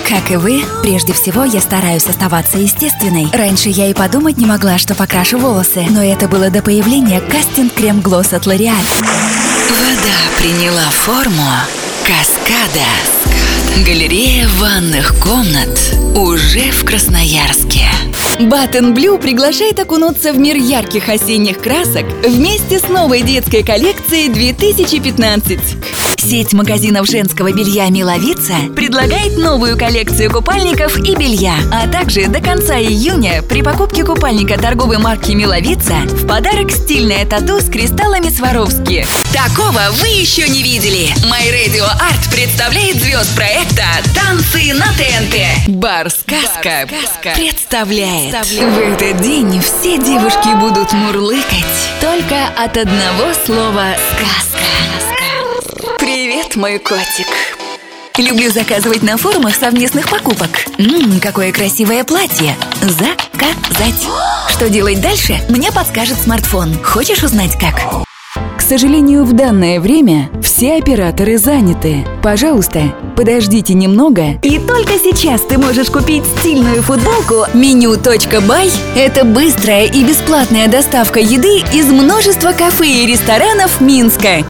Как и вы, прежде всего я стараюсь оставаться естественной. Раньше я и подумать не могла, что покрашу волосы, но это было до появления Кастинг Крем Глосс от L'Oréal. Вода приняла форму каскада. Галерея ванных комнат уже в Красноярске. Baton Blue приглашает окунуться в мир ярких осенних красок вместе с новой детской коллекцией 2015. Сеть магазинов женского белья «Миловица» предлагает новую коллекцию купальников и белья, а также до конца июня при покупке купальника торговой марки «Миловица» в подарок стильное тату с кристаллами Сваровски. Такого вы еще не видели! My Radio Art представляет звезд проекта «Танцы на ТНТ». Бар «Сказка» представляет. В этот день все девушки будут мурлыкать только от одного слова «сказка». Привет, мой котик. Люблю заказывать на форумах совместных покупок. Какое красивое платье. Заказать. Что делать дальше, мне подскажет смартфон. Хочешь узнать как? К сожалению, в данное время все операторы заняты. Пожалуйста, подождите немного. И только сейчас ты можешь купить стильную футболку Menu.by. Это быстрая и бесплатная доставка еды из множества кафе и ресторанов Минска.